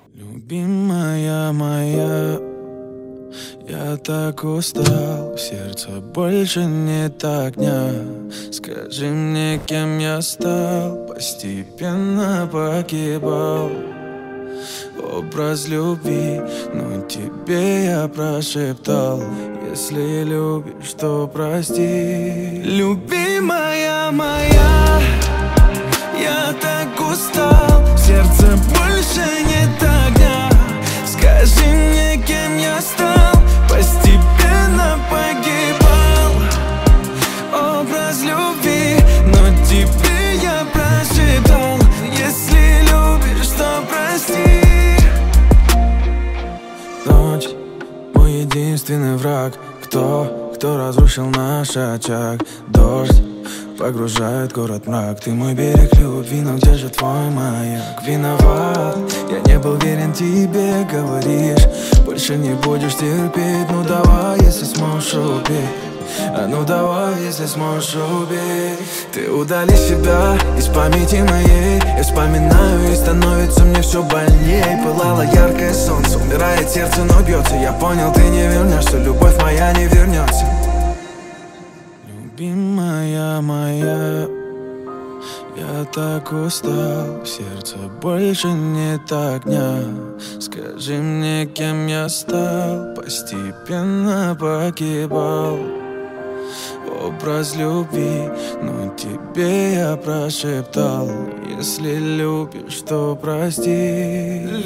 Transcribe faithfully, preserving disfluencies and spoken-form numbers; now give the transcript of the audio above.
Любимая моя, я так устал, в сердце больше нет огня. Скажи мне, кем я стал, постепенно погибал. Образ любви, но тебе я прошептал: если любишь, то прости. Любимая моя, я так устал, в сердце больше нет огня. Скажи мне, кем я стал, постепенно погибал. Образ любви, но тебе я прошептал: если любишь, то прости. Ночь, мой единственный враг. Кто, кто разрушил наш очаг? Дождь погружает город в мрак. Ты мой берег любви, но где же твой маяк? Виноват, я не был верен тебе, говоришь, больше не будешь терпеть. Ну давай, если сможешь, убей. А ну давай, если сможешь, убей. Ты удали себя из памяти моей. Я вспоминаю, и становится мне все больней. Пылало яркое солнце, умирает сердце, но бьется. Я понял, ты не вернешься, любовь моя не вернется. Любимая моя, я так устал, в сердце больше нет огня. Скажи мне, кем я стал, постепенно погибал. Образ любви, но тебе я прошептал: если любишь, то прости.